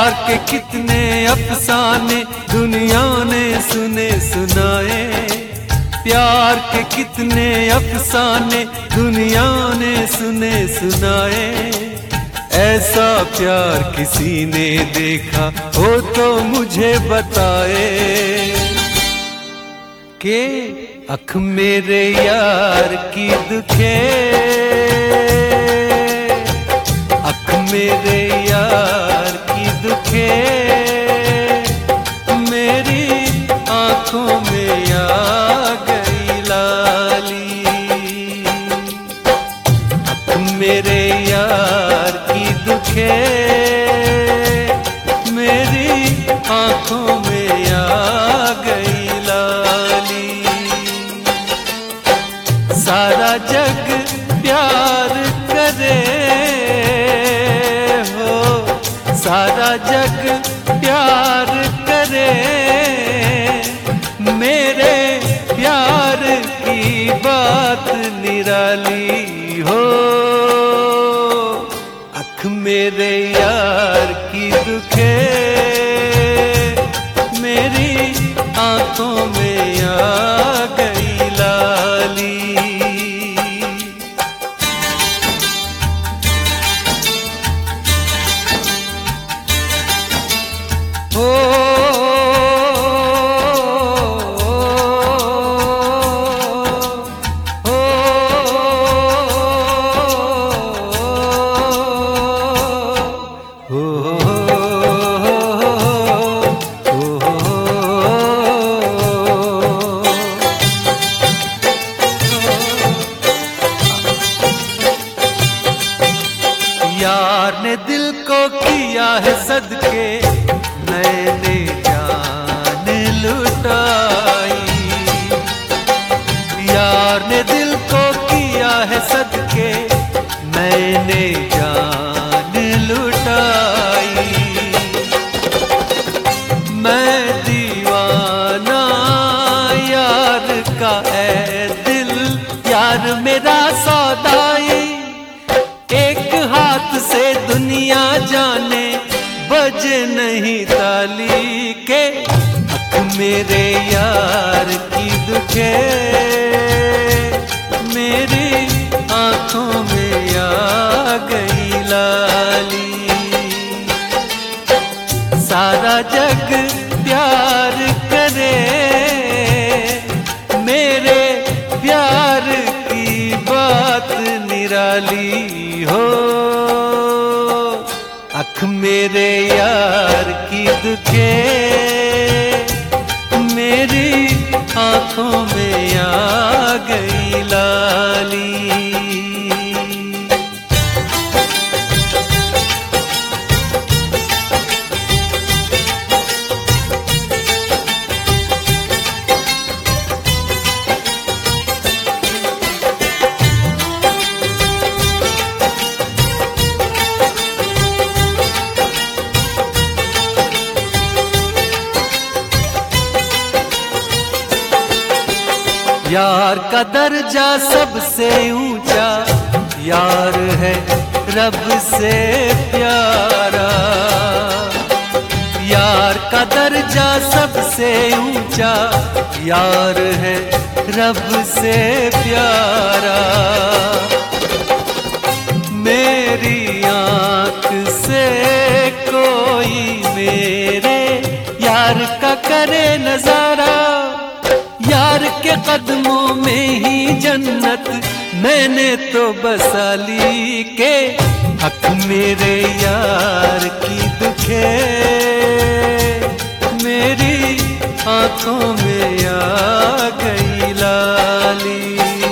प्यार के कितने अफसाने दुनिया ने सुने सुनाए, प्यार के कितने अफसाने दुनिया ने सुने सुनाए। ऐसा प्यार किसी ने देखा हो तो मुझे बताए कि अख मेरे यार की दुखे, अख मेरे यार की दुखे, मेरी आंखों में आ गई लाली। अख मेरे यार की दुखे, मेरी आंखों में आ गई लाली। सारा जग प्यार करे हो, सारा जग प्यार करे, मेरे प्यार की बात निराली हो। अख मेरे यार की दुखे, मेरी आंखों में आ गई लाली। यार ने दिल को किया है सदके, मैंने जान लुटाई। यार ने दिल को किया है सदके, मैंने जान लुटाई। मैं दीवाना यार का है दिल, यार मेरा सौदाई। एक हाथ से दुनिया जाने बजे नहीं ताली के, अख मेरे यार की दुखे, मेरी आंखों में आ गई लाली। सारा जग प्यार करे, मेरे प्यार की बात निराली हो। अख मेरे यार की दुखे, मेरी आंखों में आ गई लाली। यार का दर्जा सबसे ऊंचा, यार है रब से प्यारा। यार का दर्जा सबसे ऊंचा, यार है रब से प्यारा। मेरी आंख से कोई मेरे यार का करे नजारा, यार के कदमों में ही जन्नत मैंने तो बसा ली के। अख मेरे यार की दुखे, मेरी आंखों में आ गई लाली।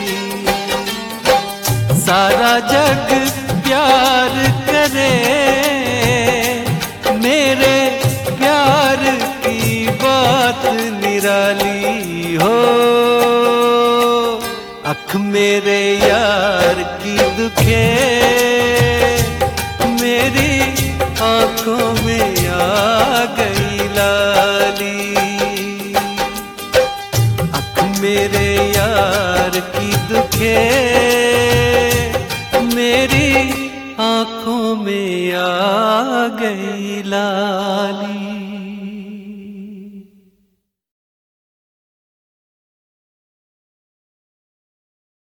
सारा जग प्यार करे, मेरे प्यार की बात निराली हो। अख मेरे यार की दुखे, मेरी आंखों में आ गई लाली। अख मेरे यार की दुखे, मेरी आंखों में आ गई लाली।